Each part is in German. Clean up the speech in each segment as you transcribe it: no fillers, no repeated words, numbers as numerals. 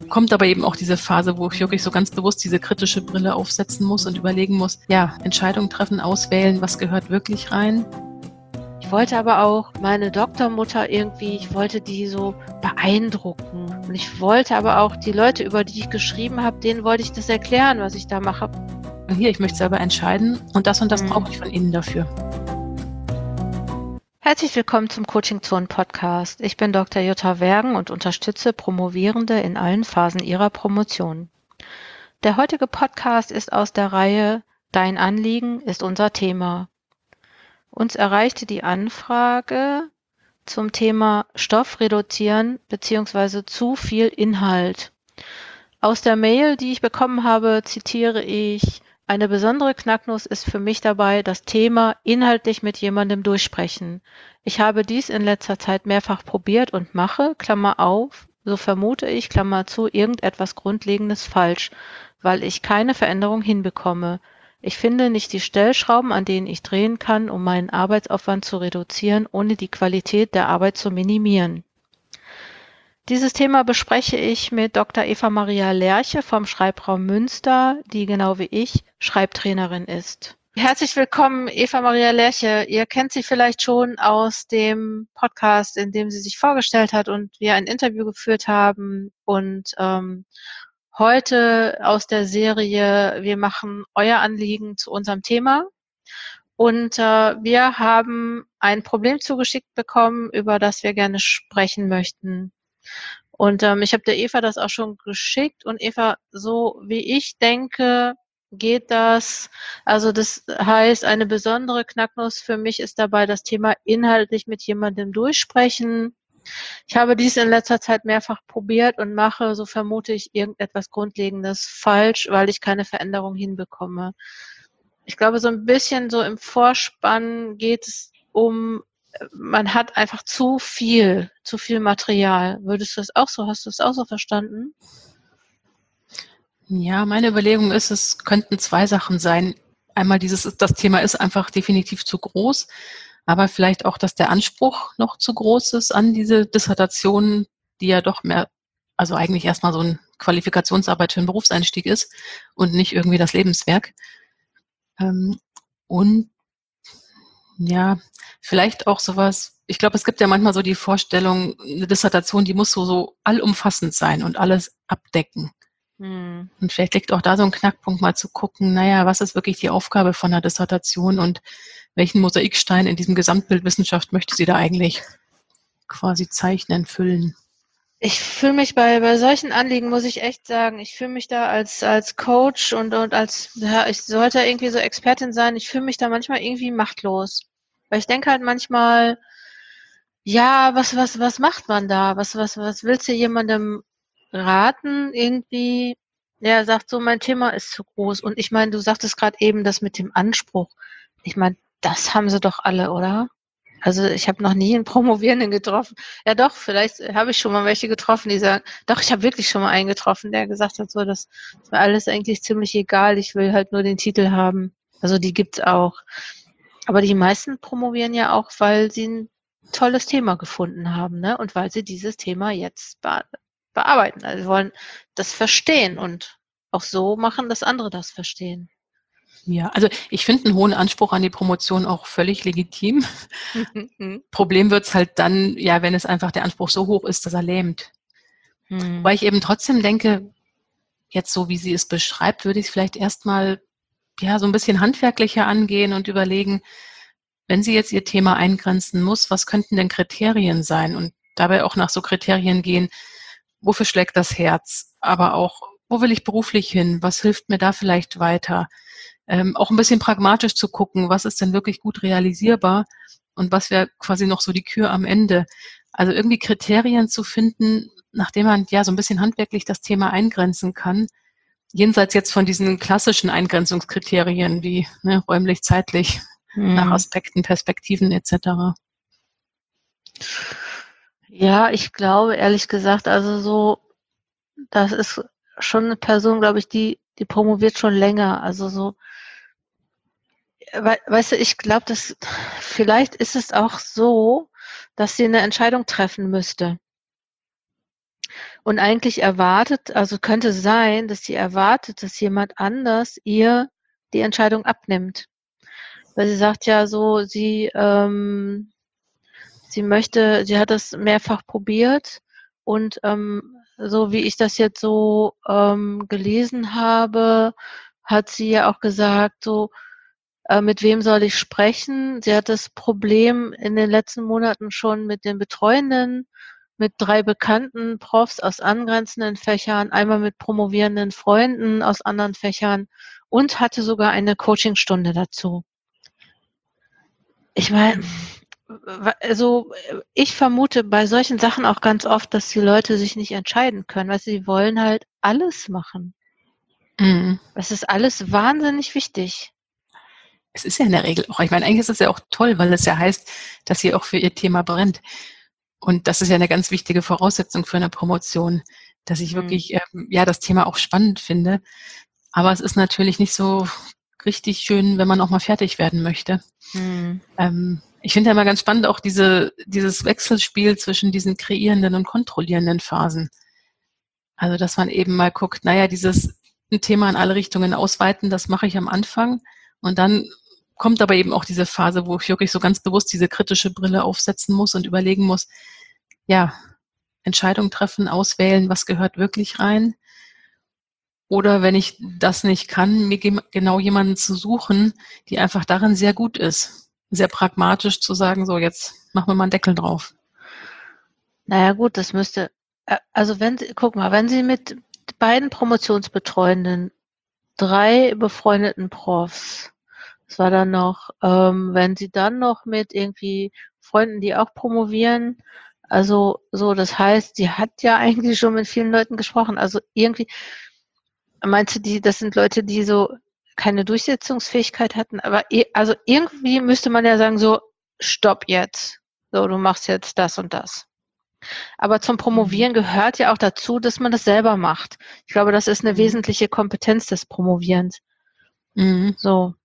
kommt aber eben auch diese Phase, wo ich wirklich so ganz bewusst diese kritische Brille aufsetzen muss und überlegen muss, ja, Entscheidungen treffen, auswählen, was gehört wirklich rein. Ich wollte aber auch meine Doktormutter ich wollte die so beeindrucken. Und ich wollte aber auch die Leute, über die ich geschrieben habe, denen wollte ich das erklären, was ich da mache. Und hier, ich möchte selber entscheiden und das brauche ich von Ihnen dafür. Herzlich willkommen zum Coaching Zone Podcast. Ich bin Dr. Jutta Wergen und unterstütze Promovierende in allen Phasen ihrer Promotion. Der heutige Podcast ist aus der Reihe Dein Anliegen ist unser Thema. Uns erreichte die Anfrage zum Thema Stoff reduzieren bzw. zu viel Inhalt. Aus der Mail, die ich bekommen habe, zitiere ich: Eine besondere Knacknuss ist für mich dabei das Thema inhaltlich mit jemandem durchsprechen. Ich habe dies in letzter Zeit mehrfach probiert und mache, Klammer auf, so vermute ich, Klammer zu, irgendetwas Grundlegendes falsch, weil ich keine Veränderung hinbekomme. Ich finde nicht die Stellschrauben, an denen ich drehen kann, um meinen Arbeitsaufwand zu reduzieren, ohne die Qualität der Arbeit zu minimieren. Dieses Thema bespreche ich mit Dr. Eva Maria Lerche vom Schreibraum Münster, die genau wie ich Schreibtrainerin ist. Herzlich willkommen, Eva Maria Lerche. Ihr kennt sie vielleicht schon aus dem Podcast, in dem sie sich vorgestellt hat und wir ein Interview geführt haben. Und heute aus der Serie Wir machen euer Anliegen zu unserem Thema. Und wir haben ein Problem zugeschickt bekommen, über das wir gerne sprechen möchten. Und ich habe der Eva das auch schon geschickt. Und Eva, so wie ich denke, geht das. Also das heißt, eine besondere Knacknuss für mich ist dabei das Thema inhaltlich mit jemandem durchsprechen. Ich habe dies in letzter Zeit mehrfach probiert und mache, so vermute ich, irgendetwas Grundlegendes falsch, weil ich keine Veränderung hinbekomme. Ich glaube, so ein bisschen so im Vorspann geht es um, man hat einfach zu viel Material. Würdest du das auch so, hast du das auch so verstanden? Ja, meine Überlegung ist, es könnten zwei Sachen sein. Einmal das Thema ist einfach definitiv zu groß, aber vielleicht auch, dass der Anspruch noch zu groß ist an diese Dissertation, die ja doch mehr, also eigentlich erstmal so eine Qualifikationsarbeit für einen Berufseinstieg ist und nicht irgendwie das Lebenswerk. Und ja, vielleicht auch sowas, ich glaube, es gibt ja manchmal so die Vorstellung, eine Dissertation, die muss so allumfassend sein und alles abdecken. Und vielleicht liegt auch da so ein Knackpunkt, mal zu gucken, naja, was ist wirklich die Aufgabe von einer Dissertation und welchen Mosaikstein in diesem Gesamtbild Wissenschaft möchte sie da eigentlich quasi zeichnen, füllen? Ich fühle mich bei solchen Anliegen, muss ich echt sagen, ich fühle mich da als Coach und als, ja, ich sollte irgendwie so Expertin sein, ich fühle mich da manchmal irgendwie machtlos. Weil ich denke halt manchmal, ja, was macht man da? Was willst du jemandem raten irgendwie? Der sagt so, mein Thema ist zu groß. Und ich meine, du sagtest gerade eben das mit dem Anspruch. Ich meine, das haben sie doch alle, oder? Also ich habe noch nie einen Promovierenden getroffen. Ja doch, vielleicht habe ich schon mal welche getroffen, die sagen, doch, ich habe wirklich schon mal einen getroffen, der gesagt hat, so, das ist mir alles eigentlich ziemlich egal, ich will halt nur den Titel haben. Also die gibt's auch. Aber die meisten promovieren ja auch, weil sie ein tolles Thema gefunden haben, ne? Und weil sie dieses Thema jetzt bearbeiten. Also sie wollen das verstehen und auch so machen, dass andere das verstehen. Ja, also ich finde einen hohen Anspruch an die Promotion auch völlig legitim. Problem wird's halt dann, ja, wenn es einfach der Anspruch so hoch ist, dass er lähmt. Weil ich eben trotzdem denke, jetzt so wie sie es beschreibt, würde ich es vielleicht erstmal ja so ein bisschen handwerklicher angehen und überlegen, wenn sie jetzt ihr Thema eingrenzen muss, was könnten denn Kriterien sein? Und dabei auch nach so Kriterien gehen, wofür schlägt das Herz? Aber auch, wo will ich beruflich hin? Was hilft mir da vielleicht weiter? Auch ein bisschen pragmatisch zu gucken, was ist denn wirklich gut realisierbar und was wäre quasi noch so die Kür am Ende. Also irgendwie Kriterien zu finden, nachdem man ja so ein bisschen handwerklich das Thema eingrenzen kann, jenseits jetzt von diesen klassischen Eingrenzungskriterien wie räumlich, zeitlich, nach Aspekten, Perspektiven etc. Ja, ich glaube, ehrlich gesagt, also so, das ist schon eine Person, glaube ich, die promoviert schon länger. Also so, weißt du, ich glaube, dass vielleicht ist es auch so, dass sie eine Entscheidung treffen müsste. Und eigentlich also könnte sein, dass sie erwartet, dass jemand anders ihr die Entscheidung abnimmt. Weil sie sagt ja so, sie hat das mehrfach probiert und so wie ich das jetzt so gelesen habe, hat sie ja auch gesagt, so mit wem soll ich sprechen? Sie hat das Problem in den letzten Monaten schon mit den Betreuenden, mit 3 bekannten Profs aus angrenzenden Fächern, einmal mit promovierenden Freunden aus anderen Fächern und hatte sogar eine Coachingstunde dazu. Ich meine, also ich vermute bei solchen Sachen auch ganz oft, dass die Leute sich nicht entscheiden können, weil sie wollen halt alles machen. Das ist alles wahnsinnig wichtig. Es ist ja in der Regel auch, ich meine, eigentlich ist es ja auch toll, weil es ja heißt, dass sie auch für ihr Thema brennt. Und das ist ja eine ganz wichtige Voraussetzung für eine Promotion, dass ich wirklich das Thema auch spannend finde. Aber es ist natürlich nicht so richtig schön, wenn man auch mal fertig werden möchte. Ich finde ja immer ganz spannend auch dieses Wechselspiel zwischen diesen kreierenden und kontrollierenden Phasen. Also, dass man eben mal guckt, naja, ein Thema in alle Richtungen ausweiten, das mache ich am Anfang. Und dann kommt aber eben auch diese Phase, wo ich wirklich so ganz bewusst diese kritische Brille aufsetzen muss und überlegen muss, ja, Entscheidung treffen, auswählen, was gehört wirklich rein. Oder wenn ich das nicht kann, mir genau jemanden zu suchen, die einfach darin sehr gut ist. Sehr pragmatisch zu sagen, so jetzt machen wir mal einen Deckel drauf. Naja gut, das müsste, also wenn Sie mit beiden Promotionsbetreuenden, 3 befreundeten Profs, das war dann noch, wenn Sie dann noch mit irgendwie Freunden, die auch promovieren, also so, das heißt, sie hat ja eigentlich schon mit vielen Leuten gesprochen, also irgendwie, meinst du, das sind Leute, die so keine Durchsetzungsfähigkeit hatten, aber also irgendwie müsste man ja sagen, so, stopp jetzt, so, du machst jetzt das und das. Aber zum Promovieren gehört ja auch dazu, dass man das selber macht. Ich glaube, das ist eine wesentliche Kompetenz des Promovierens. So.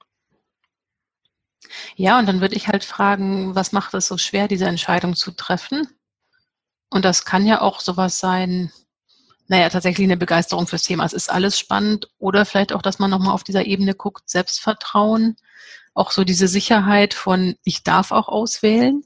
Ja, und dann würde ich halt fragen, was macht es so schwer, diese Entscheidung zu treffen? Und das kann ja auch sowas sein, naja, tatsächlich eine Begeisterung fürs Thema. Es ist alles spannend. Oder vielleicht auch, dass man nochmal auf dieser Ebene guckt, Selbstvertrauen, auch so diese Sicherheit von, ich darf auch auswählen.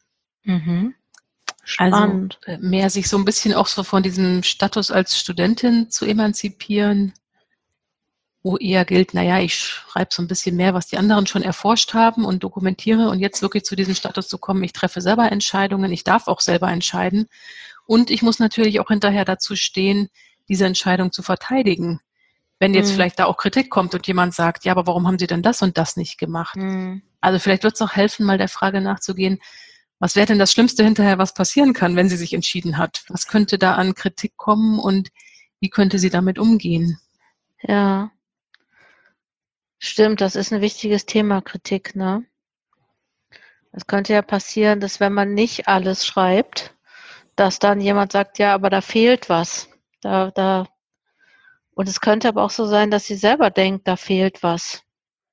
Spannend. Also mehr sich so ein bisschen auch so von diesem Status als Studentin zu emanzipieren, wo eher gilt, naja, ich schreibe so ein bisschen mehr, was die anderen schon erforscht haben und dokumentiere und jetzt wirklich zu diesem Status zu kommen, ich treffe selber Entscheidungen, ich darf auch selber entscheiden und ich muss natürlich auch hinterher dazu stehen, diese Entscheidung zu verteidigen. Wenn jetzt vielleicht da auch Kritik kommt und jemand sagt, ja, aber warum haben Sie denn das und das nicht gemacht? Also vielleicht wird es auch helfen, mal der Frage nachzugehen, was wäre denn das Schlimmste hinterher, was passieren kann, wenn sie sich entschieden hat? Was könnte da an Kritik kommen und wie könnte sie damit umgehen? Ja. Stimmt, das ist ein wichtiges Thema, Kritik, ne? Es könnte ja passieren, dass wenn man nicht alles schreibt, dass dann jemand sagt, ja, aber da fehlt was. Und es könnte aber auch so sein, dass sie selber denkt, da fehlt was.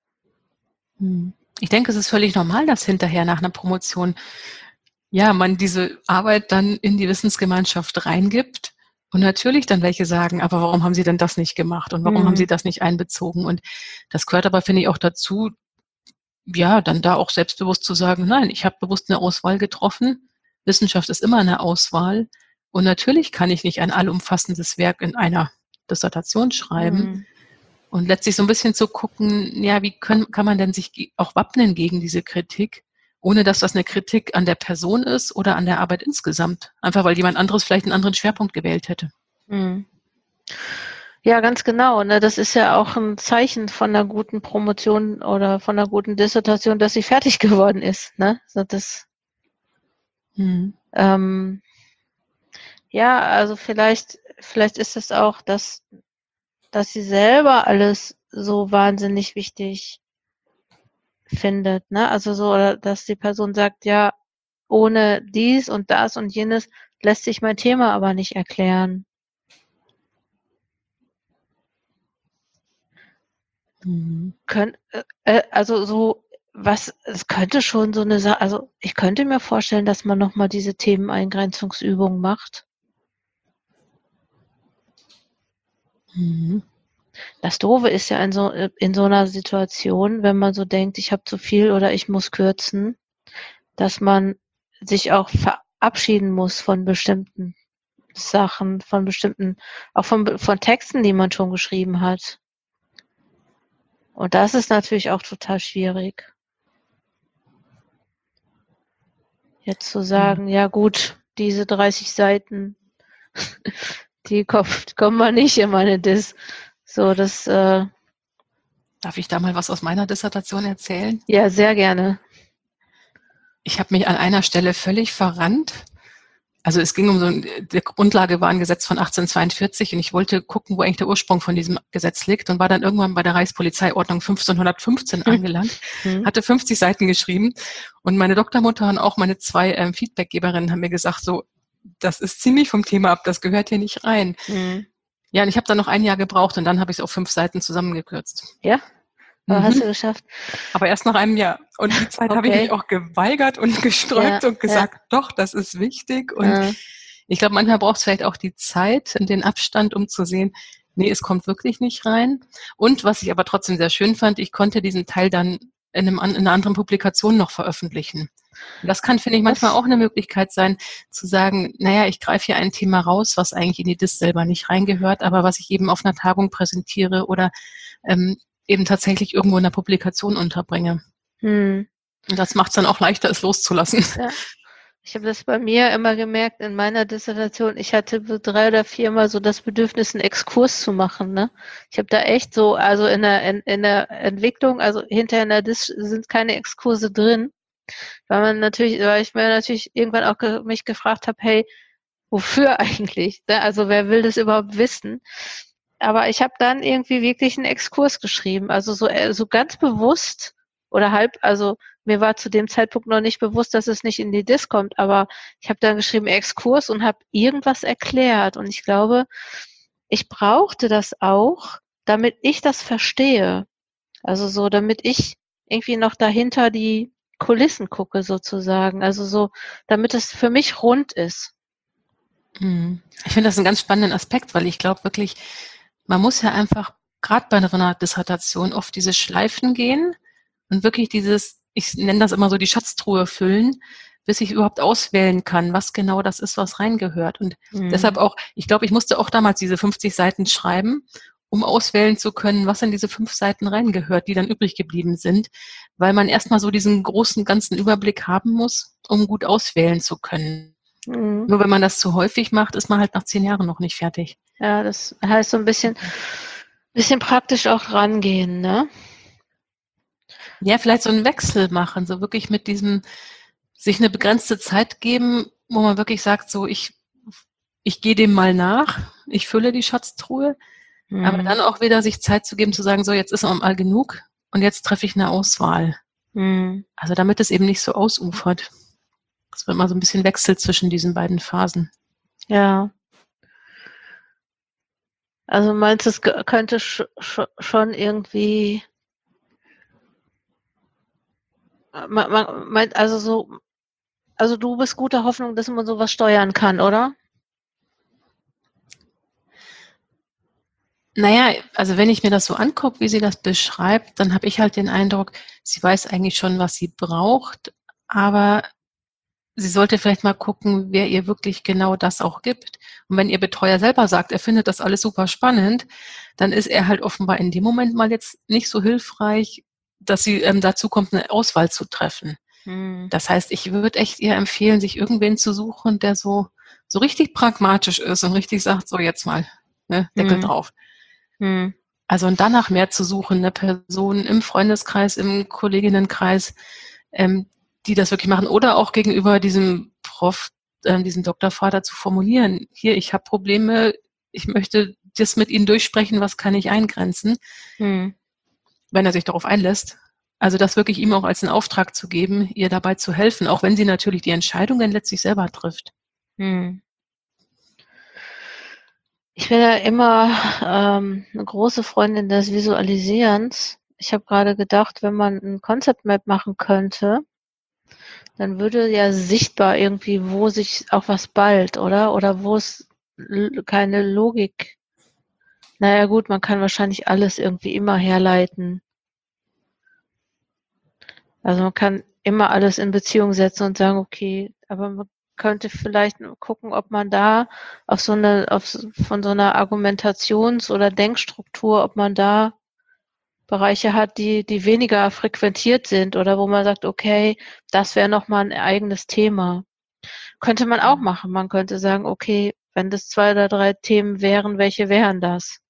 Ich denke, es ist völlig normal, dass hinterher nach einer Promotion, ja, man diese Arbeit dann in die Wissensgemeinschaft reingibt und natürlich dann welche sagen, aber warum haben Sie denn das nicht gemacht und warum haben Sie das nicht einbezogen? Und das gehört aber, finde ich, auch dazu, ja, dann da auch selbstbewusst zu sagen, nein, ich habe bewusst eine Auswahl getroffen. Wissenschaft ist immer eine Auswahl. Und natürlich kann ich nicht ein allumfassendes Werk in einer Dissertation schreiben. Und letztlich so ein bisschen zu gucken, ja, wie kann man denn sich auch wappnen gegen diese Kritik, ohne dass das eine Kritik an der Person ist oder an der Arbeit insgesamt. Einfach weil jemand anderes vielleicht einen anderen Schwerpunkt gewählt hätte. Ja, ganz genau. Ne? Das ist ja auch ein Zeichen von einer guten Promotion oder von einer guten Dissertation, dass sie fertig geworden ist. Ne? So das, ja, also vielleicht ist es auch, dass sie selber alles so wahnsinnig wichtig findet. Ne? Also so, oder dass die Person sagt, ja, ohne dies und das und jenes lässt sich mein Thema aber nicht erklären. Also so, es könnte schon so eine Sache, also ich könnte mir vorstellen, dass man nochmal diese Themeneingrenzungsübung macht. Mhm. Das Doofe ist ja in so einer Situation, wenn man so denkt, ich habe zu viel oder ich muss kürzen, dass man sich auch verabschieden muss von bestimmten Sachen, auch von Texten, die man schon geschrieben hat. Und das ist natürlich auch total schwierig. Jetzt zu sagen, ja gut, diese 30 Seiten, die kommen mal nicht in meine Diss. So, Darf ich da mal was aus meiner Dissertation erzählen? ja, sehr gerne. Ich habe mich an einer Stelle völlig verrannt. Also es ging die Grundlage war ein Gesetz von 1842 und ich wollte gucken, wo eigentlich der Ursprung von diesem Gesetz liegt und war dann irgendwann bei der Reichspolizeiordnung 1515 angelangt, hatte 50 Seiten geschrieben und meine Doktormutter und auch meine 2 Feedbackgeberinnen haben mir gesagt, so, das ist ziemlich vom Thema ab, das gehört hier nicht rein. Ja, und ich habe dann noch ein Jahr gebraucht und dann habe ich es auf 5 Seiten zusammengekürzt. Ja? Aber hast du geschafft? Aber erst nach einem Jahr. Und die Zeit habe ich mich auch geweigert und gesträubt und gesagt, doch, das ist wichtig. Und ich glaube, manchmal braucht es vielleicht auch die Zeit und den Abstand, um zu sehen, nee, es kommt wirklich nicht rein. Und was ich aber trotzdem sehr schön fand, ich konnte diesen Teil dann in einer anderen Publikation noch veröffentlichen. Und das kann, finde ich, manchmal auch eine Möglichkeit sein, zu sagen, naja, ich greife hier ein Thema raus, was eigentlich in die Diss selber nicht reingehört, aber was ich eben auf einer Tagung präsentiere oder eben tatsächlich irgendwo in der Publikation unterbringe. Und das macht es dann auch leichter, es loszulassen. Ja. Ich habe das bei mir immer gemerkt in meiner Dissertation. Ich hatte 3 oder 4 Mal so das Bedürfnis, einen Exkurs zu machen. Ne? Ich habe da echt so, also in der Entwicklung, also hinterher in der Dis sind keine Exkurse drin, weil ich mir natürlich irgendwann auch mich gefragt habe, hey, wofür eigentlich? Ne? Also wer will das überhaupt wissen? Aber ich habe dann irgendwie wirklich einen Exkurs geschrieben, also so ganz bewusst oder also mir war zu dem Zeitpunkt noch nicht bewusst, dass es nicht in die Diss kommt, aber ich habe dann geschrieben Exkurs und habe irgendwas erklärt und ich glaube, ich brauchte das auch, damit ich das verstehe. Also so, damit ich irgendwie noch dahinter die Kulissen gucke sozusagen, also so, damit es für mich rund ist. Ich finde das einen ganz spannenden Aspekt, weil ich glaube wirklich, man muss ja einfach gerade bei einer Dissertation oft diese Schleifen gehen und wirklich ich nenne das immer so die Schatztruhe füllen, bis ich überhaupt auswählen kann, was genau das ist, was reingehört. Und deshalb auch, ich glaube, ich musste auch damals diese 50 Seiten schreiben, um auswählen zu können, was in diese 5 Seiten reingehört, die dann übrig geblieben sind, weil man erstmal so diesen großen, ganzen Überblick haben muss, um gut auswählen zu können. Nur wenn man das zu häufig macht, ist man halt nach 10 Jahren noch nicht fertig. Ja, das heißt so ein bisschen praktisch auch rangehen, ne? Ja, vielleicht so einen Wechsel machen, so wirklich mit diesem, sich eine begrenzte Zeit geben, wo man wirklich sagt, so ich gehe dem mal nach, ich fülle die Schatztruhe, aber dann auch wieder sich Zeit zu geben, zu sagen, so jetzt ist auch mal genug und jetzt treffe ich eine Auswahl. Also damit es eben nicht so ausufert. Es wird mal so ein bisschen Wechsel zwischen diesen beiden Phasen. Ja. Also meinst du, es könnte schon irgendwie, also du bist guter Hoffnung, dass man sowas steuern kann, oder? Naja, also wenn ich mir das so angucke, wie sie das beschreibt, dann habe ich halt den Eindruck, sie weiß eigentlich schon, was sie braucht, aber sie sollte vielleicht mal gucken, wer ihr wirklich genau das auch gibt. Und wenn ihr Betreuer selber sagt, er findet das alles super spannend, dann ist er halt offenbar in dem Moment mal jetzt nicht so hilfreich, dass sie dazu kommt, eine Auswahl zu treffen. Das heißt, ich würde echt ihr empfehlen, sich irgendwen zu suchen, der so richtig pragmatisch ist und richtig sagt, so jetzt mal, ne, Deckel drauf. Also und danach mehr zu suchen, eine Person im Freundeskreis, im Kolleginnenkreis, die das wirklich machen oder auch gegenüber diesem Prof, diesem Doktorvater zu formulieren, hier, ich habe Probleme, ich möchte das mit Ihnen durchsprechen, was kann ich eingrenzen, wenn er sich darauf einlässt. Also das wirklich ihm auch als einen Auftrag zu geben, ihr dabei zu helfen, auch wenn sie natürlich die Entscheidung dann letztlich selber trifft. Ich bin ja immer eine große Freundin des Visualisierens. Ich habe gerade gedacht, wenn man ein Concept Map machen könnte, dann würde ja sichtbar irgendwie, wo sich auch was ballt, oder? Oder wo es keine Logik Naja gut, man kann wahrscheinlich alles irgendwie immer herleiten. Also man kann immer alles in Beziehung setzen und sagen, okay, aber man könnte vielleicht gucken, ob man da von so einer Argumentations- oder Denkstruktur, ob man da Bereiche hat, die weniger frequentiert sind oder wo man sagt, okay, das wäre nochmal ein eigenes Thema. Könnte man auch machen. Man könnte sagen, okay, wenn das 2 oder 3 Themen wären, welche wären das?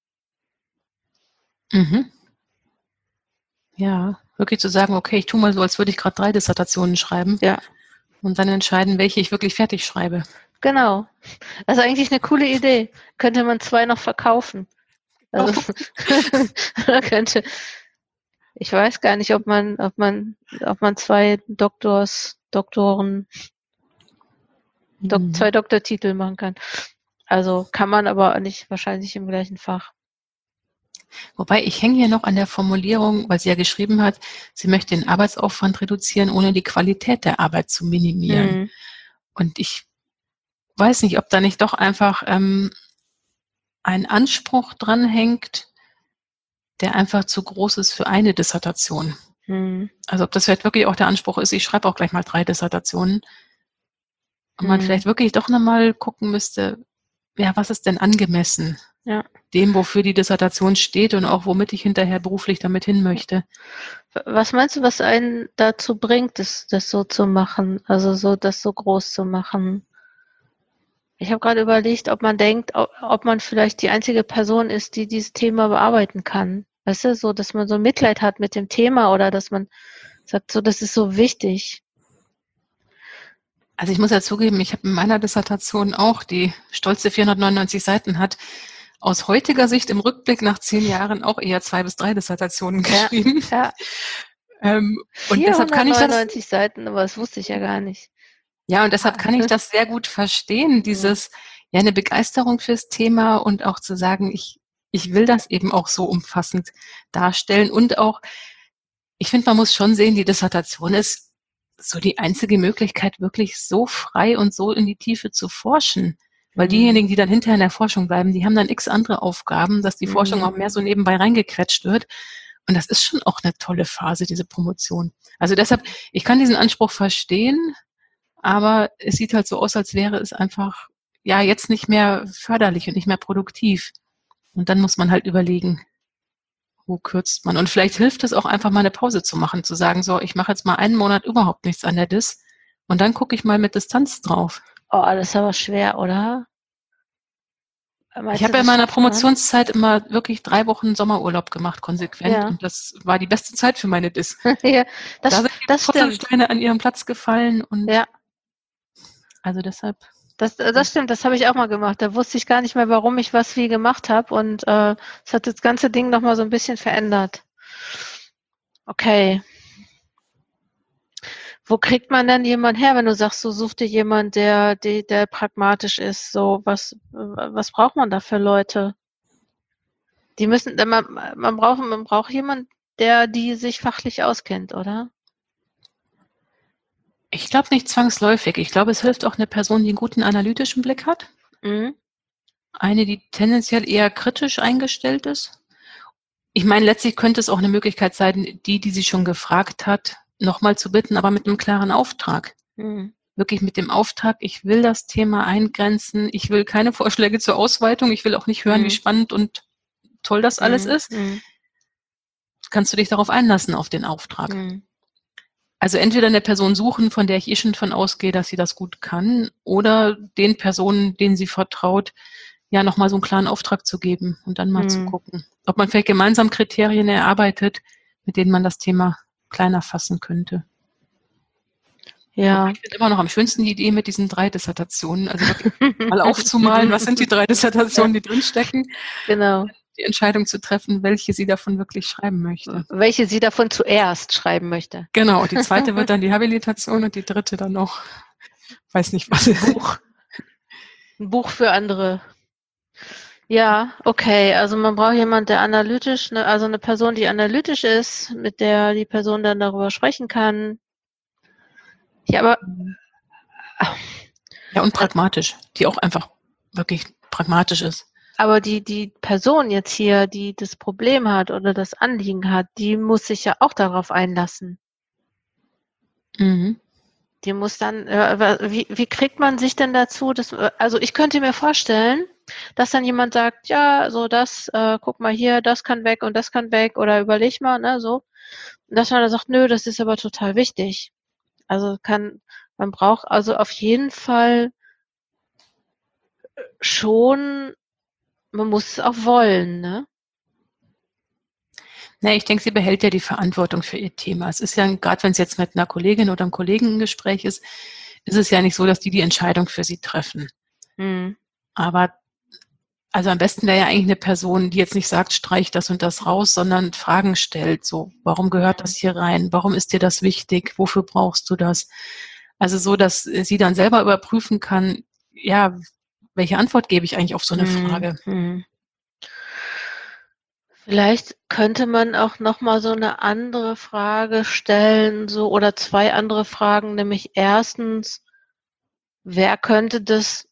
Mhm. Ja, wirklich zu sagen, okay, ich tue mal so, als würde ich gerade 3 Dissertationen schreiben Ja, und dann entscheiden, welche ich wirklich fertig schreibe. genau. Das ist eigentlich eine coole Idee. Könnte man 2 noch verkaufen. Also könnte, ich weiß gar nicht, ob man 2 Doktoren, 2 Doktortitel machen kann. Also kann man aber nicht, wahrscheinlich im gleichen Fach. Wobei ich hänge hier noch an der Formulierung, weil sie ja geschrieben hat, sie möchte den Arbeitsaufwand reduzieren, ohne die Qualität der Arbeit zu minimieren. Und ich weiß nicht, ob da nicht doch einfach ein Anspruch dranhängt, der einfach zu groß ist für eine Dissertation. Also ob das vielleicht wirklich auch der Anspruch ist, ich schreibe auch gleich mal 3 Dissertationen und man vielleicht wirklich doch nochmal gucken müsste, ja, was ist denn angemessen? Ja. Dem, wofür die Dissertation steht und auch womit ich hinterher beruflich damit hin möchte. Was meinst du, was einen dazu bringt, das so zu machen? Also so, das so groß zu machen? Ich habe gerade überlegt, ob man denkt, ob man vielleicht die einzige Person ist, die dieses Thema bearbeiten kann. Weißt du, so, dass man so Mitleid hat mit dem Thema oder dass man sagt, so, das ist so wichtig. Also ich muss ja zugeben, ich habe in meiner Dissertation auch, die stolze 499 Seiten hat, aus heutiger Sicht im Rückblick nach 10 Jahren auch eher 2 bis 3 Dissertationen geschrieben. Ja. Und deshalb kann ich das 499 Seiten, aber das wusste ich ja gar nicht. Ja, und deshalb kann ich das sehr gut verstehen, dieses, ja, eine Begeisterung fürs Thema und auch zu sagen, ich will das eben auch so umfassend darstellen. Und auch, ich finde, man muss schon sehen, die Dissertation ist so die einzige Möglichkeit, wirklich so frei und so in die Tiefe zu forschen. Weil diejenigen, die dann hinterher in der Forschung bleiben, die haben dann x andere Aufgaben, dass die Forschung auch mehr so nebenbei reingequetscht wird. Und das ist schon auch eine tolle Phase, diese Promotion. Also deshalb, ich kann diesen Anspruch verstehen, aber es sieht halt so aus, als wäre es einfach, ja, jetzt nicht mehr förderlich und nicht mehr produktiv. Und dann muss man halt überlegen, wo kürzt man. Und vielleicht hilft es auch einfach mal eine Pause zu machen, zu sagen, so, ich mache jetzt mal einen Monat überhaupt nichts an der Dis und dann gucke ich mal mit Distanz drauf. Oh, das ist aber schwer, oder? Ich habe ja in meiner Promotionszeit immer wirklich 3 Wochen Sommerurlaub gemacht, konsequent. Ja. Und das war die beste Zeit für meine Dis. Ja, Da sind die das stimmt. Puzzlesteine an ihren Platz gefallen und Ja. also deshalb. Das stimmt, das habe ich auch mal gemacht. Da wusste ich gar nicht mehr, warum ich was wie gemacht habe und es hat das ganze Ding noch mal so ein bisschen verändert. Okay. Wo kriegt man denn jemanden her, wenn du sagst, du suchst dir jemanden, der pragmatisch ist? So, was braucht man da für Leute? Die müssen, man braucht jemanden, die sich fachlich auskennt, oder? Ich glaube nicht zwangsläufig. Ich glaube, es hilft auch eine Person, die einen guten analytischen Blick hat. Eine, die tendenziell eher kritisch eingestellt ist. Ich meine, letztlich könnte es auch eine Möglichkeit sein, die sie schon gefragt hat, nochmal zu bitten, aber mit einem klaren Auftrag. Wirklich mit dem Auftrag, ich will das Thema eingrenzen, ich will keine Vorschläge zur Ausweitung, ich will auch nicht hören, wie spannend und toll das alles ist. Kannst du dich darauf einlassen, auf den Auftrag? Also entweder eine Person suchen, von der ich schon von ausgehe, dass sie das gut kann, oder den Personen, denen sie vertraut, ja nochmal so einen klaren Auftrag zu geben und dann mal zu gucken, ob man vielleicht gemeinsam Kriterien erarbeitet, mit denen man das Thema kleiner fassen könnte. Ja. Ich finde immer noch am schönsten die Idee mit diesen 3 Dissertationen, also wirklich mal aufzumalen, was sind die 3 Dissertationen, die drinstecken. Genau. Die Entscheidung zu treffen, welche sie davon wirklich schreiben möchte. Welche sie davon zuerst schreiben möchte. Genau, die zweite wird dann die Habilitation und die dritte dann noch, weiß nicht was. Ein Buch für andere. Ja, okay. Also man braucht jemanden, der analytisch, also eine Person, die analytisch ist, mit der die Person dann darüber sprechen kann. Ja, aber ja, und pragmatisch, die auch einfach wirklich pragmatisch ist. aber die Person jetzt hier, die das Problem hat oder das Anliegen hat, die muss sich ja auch darauf einlassen. Mhm. Die muss dann, wie kriegt man sich denn dazu, also ich könnte mir vorstellen, dass dann jemand sagt, ja, so das, guck mal hier, das kann weg und das kann weg oder überleg mal, ne, so. Und dass man dann sagt, nö, das ist aber total wichtig. Also man braucht also auf jeden Fall schon, man muss es auch wollen, ne? Na, ich denke, sie behält ja die Verantwortung für ihr Thema. Es ist ja, gerade wenn es jetzt mit einer Kollegin oder einem Kollegen ein Gespräch ist es ja nicht so, dass die Entscheidung für sie treffen. Mhm. Aber also am besten wäre ja eigentlich eine Person, die jetzt nicht sagt, streich das und das raus, sondern Fragen stellt. So, warum gehört das hier rein? Warum ist dir das wichtig? Wofür brauchst du das? Also so, dass sie dann selber überprüfen kann, ja, welche Antwort gebe ich eigentlich auf so eine Frage? Mhm. Vielleicht könnte man auch noch mal so eine andere Frage stellen, so oder 2 andere Fragen, nämlich erstens, wer könnte das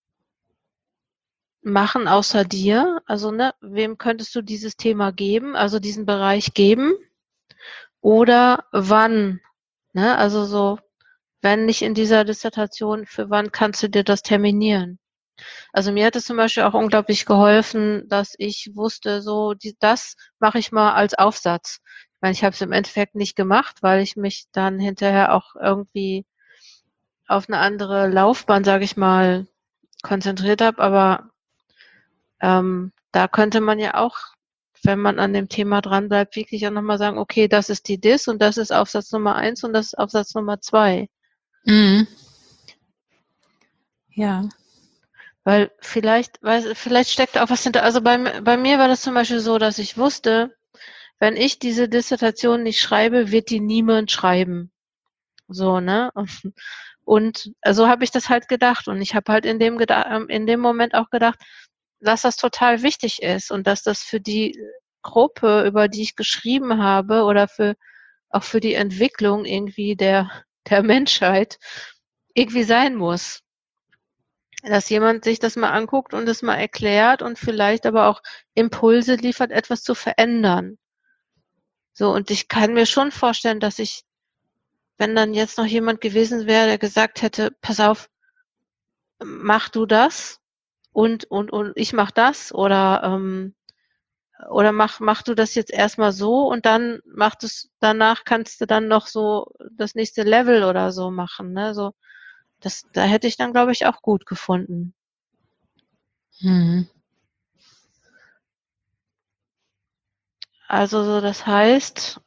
machen außer dir? Also, ne, wem könntest du dieses Thema geben, also diesen Bereich geben? Oder wann, ne? Also so, wenn nicht in dieser Dissertation, für wann kannst du dir das terminieren? Also, mir hat es zum Beispiel auch unglaublich geholfen, dass ich wusste, so das mache ich mal als Aufsatz. Ich meine, ich habe es im Endeffekt nicht gemacht, weil ich mich dann hinterher auch irgendwie auf 'ne andere Laufbahn, sage ich mal, konzentriert habe, aber da könnte man ja auch, wenn man an dem Thema dranbleibt, wirklich auch noch mal sagen: „Okay, das ist die Dis und das ist Aufsatz Nummer 1 und das ist Aufsatz Nummer 2." Mhm. Ja. Weil vielleicht steckt da auch was hinter. Also, bei mir war das zum Beispiel so, dass ich wusste, wenn ich diese Dissertation nicht schreibe, wird die niemand schreiben. So, ne? Und so habe ich das halt gedacht. Und ich habe halt in dem Moment auch gedacht, dass das total wichtig ist und dass das für die Gruppe, über die ich geschrieben habe oder auch für die Entwicklung irgendwie der Menschheit irgendwie sein muss. Dass jemand sich das mal anguckt und es mal erklärt und vielleicht aber auch Impulse liefert, etwas zu verändern. So, und ich kann mir schon vorstellen, dass wenn dann jetzt noch jemand gewesen wäre, der gesagt hätte: „Pass auf, mach du das und ich mach das oder mach du das jetzt erst mal so und dann danach kannst du dann noch so das nächste Level oder so machen", ne? So, da hätte ich dann, glaube ich, auch gut gefunden. Mhm. Also so, das heißt,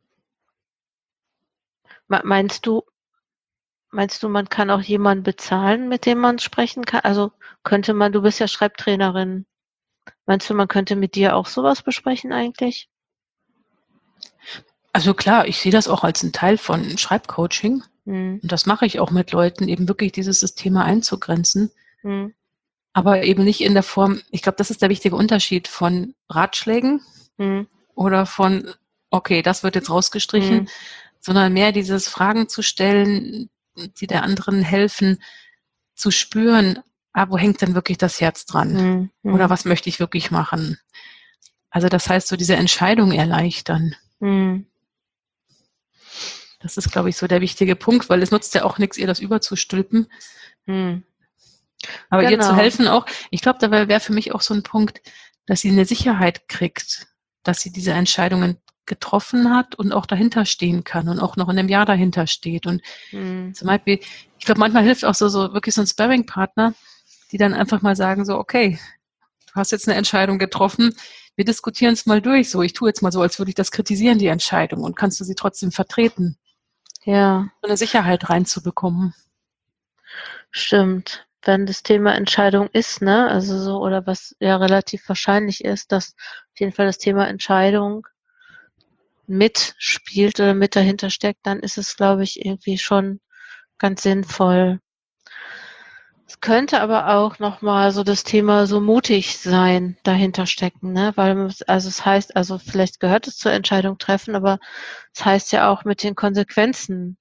meinst du, man kann auch jemanden bezahlen, mit dem man sprechen kann? Also, du bist ja Schreibtrainerin. Meinst du, man könnte mit dir auch so was besprechen eigentlich? Also klar, ich sehe das auch als 'n Teil von Schreibcoaching Mhm. und das mache ich auch mit Leuten, eben wirklich dieses Thema einzugrenzen, Mhm. aber eben nicht in der Form, ich glaube, das ist der wichtige Unterschied von Ratschlägen Mhm. oder von: „Okay, das wird jetzt rausgestrichen", Mhm. sondern mehr dieses Fragen zu stellen, die der anderen helfen, zu spüren: wo hängt denn wirklich das Herz dran? Mhm. Oder Mhm. was möchte ich wirklich machen? Also, das heißt, so diese Entscheidung erleichtern. Mhm. Das ist, glaube ich, so der wichtige Punkt, weil es nutzt ja auch nix, ihr das überzustülpen. Mhm. Aber ihr zu Genau. helfen auch, ich glaube, dabei wäre für mich auch so 'n Punkt, dass sie 'ne Sicherheit kriegt, dass sie diese Entscheidungen getroffen hat und auch dahinter stehen kann und auch noch in 'nem Jahr dahinter steht. Und Mhm. zum Beispiel, ich glaube, manchmal hilft auch so wirklich so 'n Sparringpartner, die dann einfach mal sagen so: „Okay, du hast jetzt 'ne Entscheidung getroffen. Wir diskutieren's mal durch so. Ich tue jetzt mal so, als würde ich das kritisieren, die Entscheidung, und kannst du sie trotzdem vertreten?" Ja, So 'ne Sicherheit reinzubekommen. stimmt. Wenn das Thema Entscheidung ist, ne, also so oder was ja relativ wahrscheinlich ist, dass auf jeden Fall das Thema Entscheidung mitspielt oder mit dahinter steckt, dann ist es, glaube ich, irgendwie schon ganz sinnvoll. Es könnte aber auch noch mal so das Thema so mutig sein dahinter stecken, ne? Weil es heißt also, vielleicht gehört es zur Entscheidung treffen, aber es heißt ja auch mit den Konsequenzen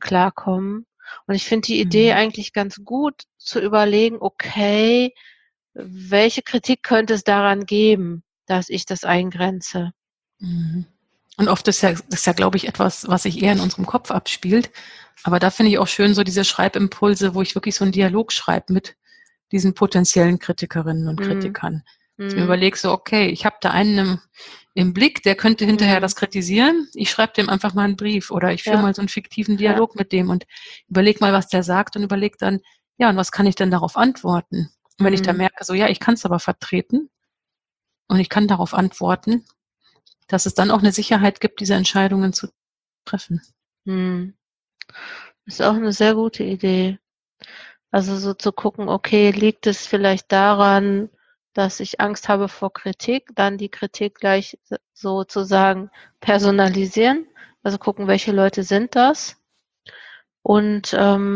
klarkommen. Und ich finde die Idee Mhm. eigentlich ganz gut zu überlegen: „Okay, welche Kritik könnte es daran geben, dass ich das eingrenze? Mhm. Und oft ist ja, glaube ich, etwas, was sich eher in unserem Kopf abspielt. Aber da finde ich auch schön so diese Schreibimpulse, wo ich wirklich so einen Dialog schreibe mit diesen potenziellen Kritikerinnen und Kritikern. Ich mir überlege so, okay, ich habe da einen im Blick, der könnte hinterher das kritisieren. Ich schreibe dem einfach mal einen Brief oder ich führe mal so einen fiktiven Dialog mit dem und überlege mal, was der sagt und überlege dann, ja, und was kann ich denn darauf antworten? Und wenn ich da merke, so, ja, ich kann es aber vertreten und ich kann darauf antworten, dass es dann auch eine Sicherheit gibt, diese Entscheidungen zu treffen. Das ist auch eine sehr gute Idee. Also so zu gucken, okay, liegt es vielleicht daran, dass ich Angst habe vor Kritik, dann die Kritik gleich sozusagen personalisieren, also gucken, welche Leute sind das und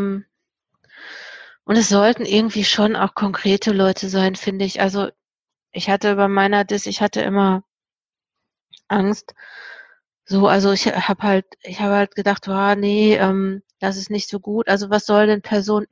es sollten irgendwie schon auch konkrete Leute sein, finde ich. Also ich hatte bei meiner Dis, ich hatte immer Angst. So, also ich habe halt gedacht, nee, das ist nicht so gut. Also was soll denn Person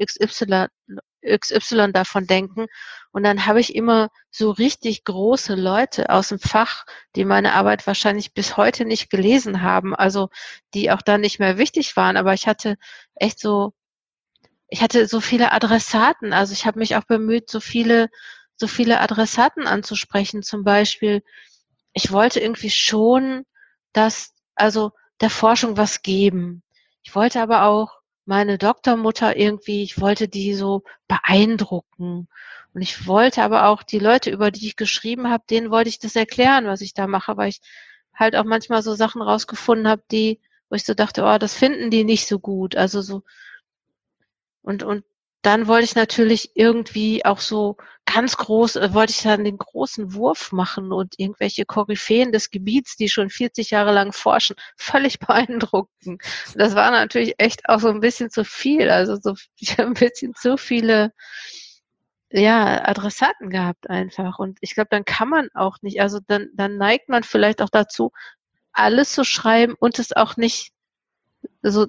XY davon denken? Und dann habe ich immer so richtig große Leute aus dem Fach, die meine Arbeit wahrscheinlich bis heute nicht gelesen haben, also die auch dann nicht mehr wichtig waren. Aber ich hatte so viele Adressaten. Also ich habe mich auch bemüht, so viele Adressaten anzusprechen. Zum Beispiel, ich wollte irgendwie schon, also der Forschung was geben. Ich wollte aber auch meine Doktormutter irgendwie, ich wollte die so beeindrucken. Und ich wollte aber auch die Leute, über die ich geschrieben habe, denen wollte ich das erklären, was ich da mache, weil ich halt auch manchmal so Sachen rausgefunden habe, wo ich so dachte, oh, das finden die nicht so gut. Also so, und dann wollte ich natürlich irgendwie auch so ganz groß, wollte ich dann den großen Wurf machen und irgendwelche Koryphäen des Gebiets, die schon 40 Jahre lang forschen, völlig beeindrucken. Das war natürlich echt auch so ein bisschen zu viel. Also so, ich habe ein bisschen zu viele, Adressaten gehabt einfach. Und ich glaube, dann kann man auch nicht, also dann neigt man vielleicht auch dazu, alles zu schreiben und es auch nicht so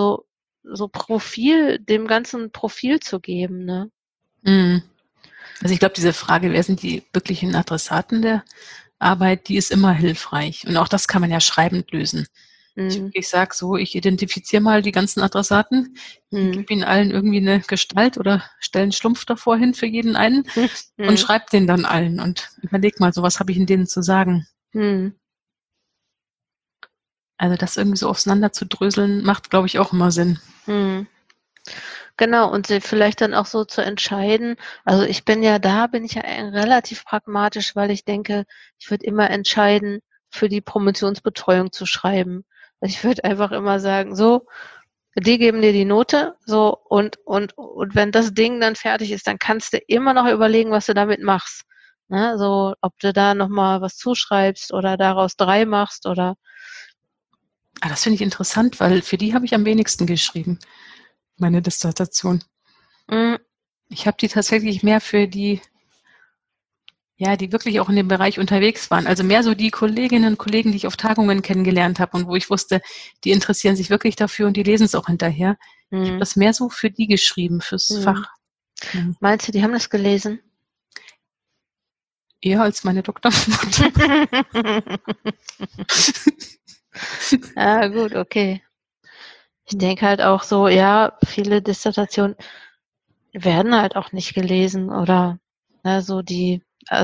dem ganzen Profil zu geben, ne? Also ich glaube, diese Frage, wer sind die wirklichen Adressaten der Arbeit, die ist immer hilfreich. Und auch das kann man ja schreibend lösen. Ich sage so, ich identifiziere mal die ganzen Adressaten, gebe ihnen allen irgendwie eine Gestalt oder stelle einen Schlumpf davor hin für jeden einen und schreibe den dann allen und überleg mal, so was habe ich in denen zu sagen. Also das irgendwie so auseinander zu dröseln, macht, glaube ich, auch immer Sinn. Genau, und vielleicht dann auch so zu entscheiden. Also bin ich ja relativ pragmatisch, weil ich denke, ich würde immer entscheiden, für die Promotionsbetreuung zu schreiben. Also ich würde einfach immer sagen, so, die geben dir die Note, so, und wenn das Ding dann fertig ist, dann kannst du immer noch überlegen, was du damit machst. Ne? So, ob du da nochmal was zuschreibst oder daraus 3 machst oder. Das finde ich interessant, weil für die habe ich am wenigsten geschrieben, meine Dissertation. Ich habe die tatsächlich mehr für die, die wirklich auch in dem Bereich unterwegs waren. Also mehr so die Kolleginnen und Kollegen, die ich auf Tagungen kennengelernt habe und wo ich wusste, die interessieren sich wirklich dafür und die lesen es auch hinterher. Ich habe das mehr so für die geschrieben, fürs Fach. Meinst du, die haben das gelesen? Eher als meine Doktormutter. Gut, okay. Ich denke halt auch so, viele Dissertationen werden halt auch nicht gelesen oder die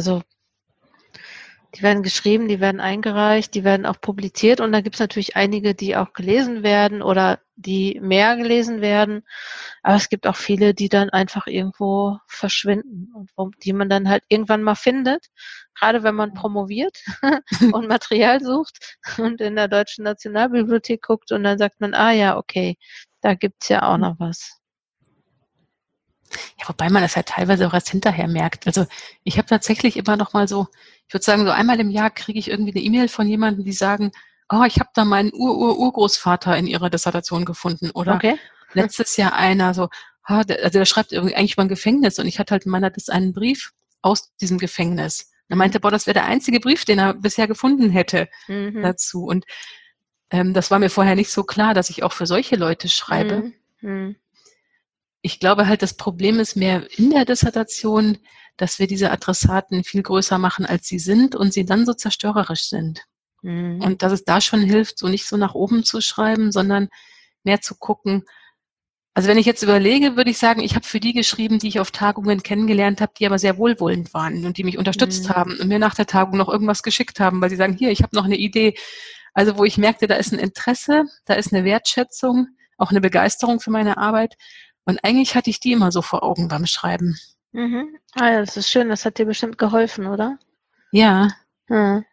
werden geschrieben, die werden eingereicht, die werden auch publiziert und da gibt es natürlich einige, die auch gelesen werden oder die mehr gelesen werden. Aber es gibt auch viele, die dann einfach irgendwo verschwinden und die man dann halt irgendwann mal findet. Gerade wenn man promoviert und Material sucht und in der Deutschen Nationalbibliothek guckt und dann sagt man, okay, da gibt's ja auch noch was. Ja, wobei man das halt teilweise auch erst hinterher merkt. Also ich habe tatsächlich immer noch mal so, ich würde sagen, so einmal im Jahr kriege ich irgendwie eine E-Mail von jemandem, die sagen, ich habe da meinen Urgroßvater in ihrer Dissertation gefunden. Oder letztes Jahr einer so, der schreibt irgendwie eigentlich über ein Gefängnis und ich hatte halt in meiner Dis einen Brief aus diesem Gefängnis. Er meinte, das wäre der einzige Brief, den er bisher gefunden hätte dazu. Und das war mir vorher nicht so klar, dass ich auch für solche Leute schreibe. ich glaube halt, das Problem ist mehr in der Dissertation, dass wir diese Adressaten viel größer machen, als sie sind und sie dann so zerstörerisch sind. Und dass es da schon hilft, so nicht so nach oben zu schreiben, sondern mehr zu gucken. Also wenn ich jetzt überlege, würde ich sagen, ich habe für die geschrieben, die ich auf Tagungen kennengelernt habe, die aber sehr wohlwollend waren und die mich unterstützt haben und mir nach der Tagung noch irgendwas geschickt haben, weil sie sagen, hier, ich habe noch eine Idee. Also wo ich merkte, da ist ein Interesse, da ist eine Wertschätzung, auch eine Begeisterung für meine Arbeit. Und eigentlich hatte ich die immer so vor Augen beim Schreiben. Ah ja, das ist schön. Das hat dir bestimmt geholfen, oder? Ja. Hm.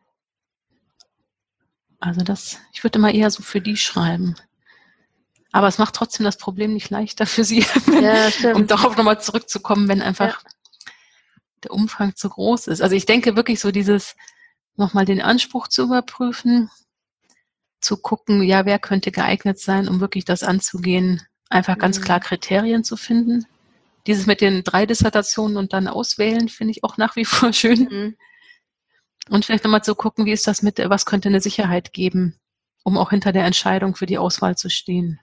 Also ich würde mal eher so für die schreiben. Aber es macht trotzdem das Problem nicht leichter für sie, um darauf nochmal zurückzukommen, wenn einfach der Umfang zu groß ist. Also ich denke wirklich so dieses, nochmal den Anspruch zu überprüfen, zu gucken, ja, wer könnte geeignet sein, um wirklich das anzugehen, einfach ganz klar Kriterien zu finden. Dieses mit den 3 Dissertationen und dann auswählen, finde ich auch nach wie vor schön. Und vielleicht nochmal zu gucken, wie ist das mit, was könnte eine Sicherheit geben, um auch hinter der Entscheidung für die Auswahl zu stehen.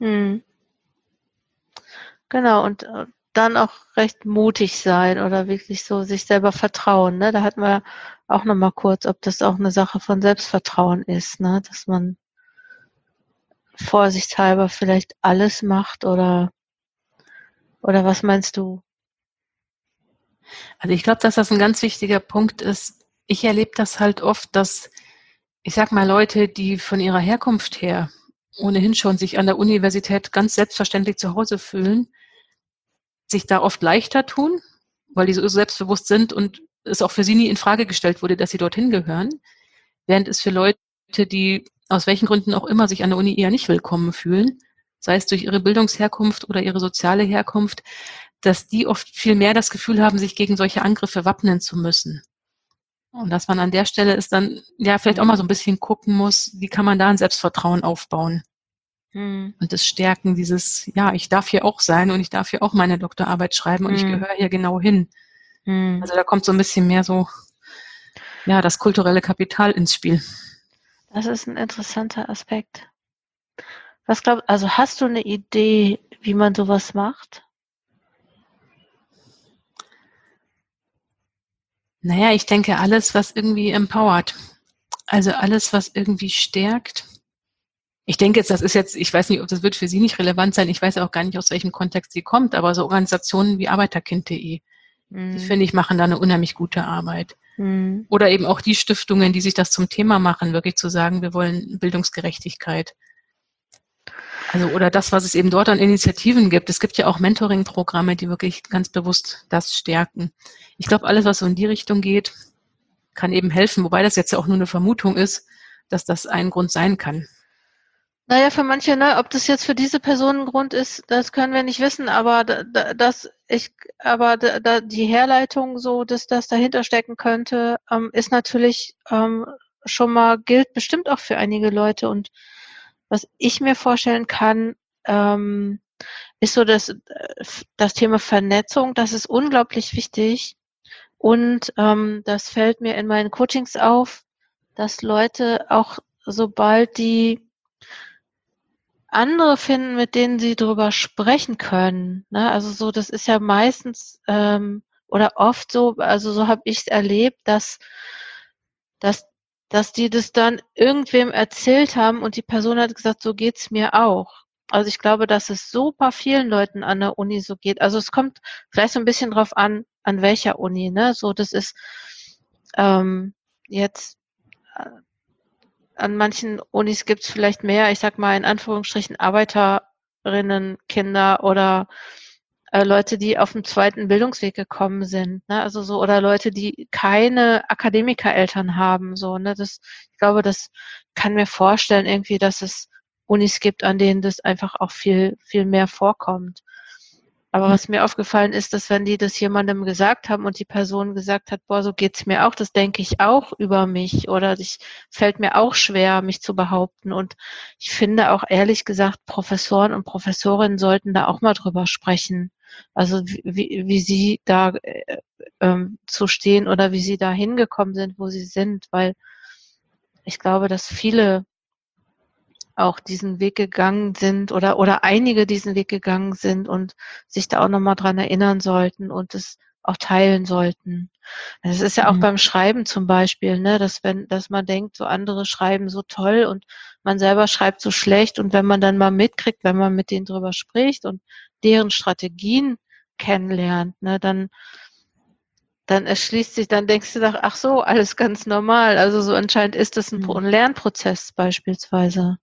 Genau, und dann auch recht mutig sein oder wirklich so sich selber vertrauen. Ne? Da hatten wir auch nochmal kurz, ob das auch eine Sache von Selbstvertrauen ist, ne? Dass man vorsichtshalber vielleicht alles macht oder was meinst du? Also ich glaube, dass das ein ganz wichtiger Punkt ist. Ich erlebe das halt oft, dass, ich sag mal, Leute, die von ihrer Herkunft her ohnehin schon sich an der Universität ganz selbstverständlich zu Hause fühlen, sich da oft leichter tun, weil die so selbstbewusst sind und es auch für sie nie in Frage gestellt wurde, dass sie dorthin gehören, während es für Leute, die aus welchen Gründen auch immer sich an der Uni eher nicht willkommen fühlen, sei es durch ihre Bildungsherkunft oder ihre soziale Herkunft, dass die oft viel mehr das Gefühl haben, sich gegen solche Angriffe wappnen zu müssen. Und dass man an der Stelle ist dann ja vielleicht auch mal so ein bisschen gucken muss, wie kann man da ein Selbstvertrauen aufbauen? Und das Stärken dieses, ja, ich darf hier auch sein und ich darf hier auch meine Doktorarbeit schreiben und ich gehöre hier genau hin. Also da kommt so ein bisschen mehr so, ja, das kulturelle Kapital ins Spiel. Das ist ein interessanter Aspekt. Also hast du eine Idee, wie man sowas macht? Naja, ich denke, alles, was irgendwie empowert. Also alles, was irgendwie stärkt. Ich denke jetzt, ich weiß nicht, ob das wird für Sie nicht relevant sein. Ich weiß auch gar nicht, aus welchem Kontext sie kommt, aber so Organisationen wie Arbeiterkind.de, die finde ich, machen da eine unheimlich gute Arbeit. Oder eben auch die Stiftungen, die sich das zum Thema machen, wirklich zu sagen, wir wollen Bildungsgerechtigkeit. Also, oder das, was es eben dort an Initiativen gibt. Es gibt ja auch Mentoring-Programme, die wirklich ganz bewusst das stärken. Ich glaube, alles, was so in die Richtung geht, kann eben helfen, wobei das jetzt ja auch nur eine Vermutung ist, dass das ein Grund sein kann. Naja, für manche, ne, ob das jetzt für diese Person ein Grund ist, das können wir nicht wissen, aber die Herleitung so, dass das dahinter stecken könnte, ist natürlich schon mal, gilt bestimmt auch für einige Leute. Und was ich mir vorstellen kann, ist so das Thema Vernetzung, das ist unglaublich wichtig. Und das fällt mir in meinen Coachings auf, dass Leute auch, sobald die andere finden, mit denen sie drüber sprechen können, ne? Also so, das ist ja meistens oder oft so, also so habe ich es erlebt, dass die das dann irgendwem erzählt haben und die Person hat gesagt, so geht's mir auch. Also ich glaube, dass es super vielen Leuten an der Uni so geht. Also es kommt vielleicht so ein bisschen drauf an welcher Uni, ne? So, das ist jetzt an manchen Unis gibt's vielleicht mehr, ich sag mal in Anführungsstrichen, Arbeiterinnen, Kinder oder Leute, die auf dem zweiten Bildungsweg gekommen sind, ne? Also so, oder Leute, die keine Akademikereltern haben, so, ne? Ich glaube, das kann mir vorstellen irgendwie, dass es Unis gibt, an denen das einfach auch viel, viel mehr vorkommt. Aber was mir aufgefallen ist, dass wenn die das jemandem gesagt haben und die Person gesagt hat, boah, so geht's mir auch, das denke ich auch über mich oder fällt mir auch schwer, mich zu behaupten. Und ich finde auch ehrlich gesagt, Professoren und Professorinnen sollten da auch mal drüber sprechen. Also wie sie da zu stehen oder wie sie da hingekommen sind, wo sie sind, weil ich glaube, dass viele auch diesen Weg gegangen sind oder einige diesen Weg gegangen sind und sich da auch nochmal dran erinnern sollten und es auch teilen sollten. Das ist ja auch beim Schreiben zum Beispiel, ne, dass man denkt, so andere schreiben so toll und man selber schreibt so schlecht, und wenn man dann mal mitkriegt, wenn man mit denen drüber spricht und deren Strategien kennenlernt, ne, dann erschließt sich, dann denkst du doch, ach so, alles ganz normal. Also so anscheinend ist das ein Lernprozess beispielsweise.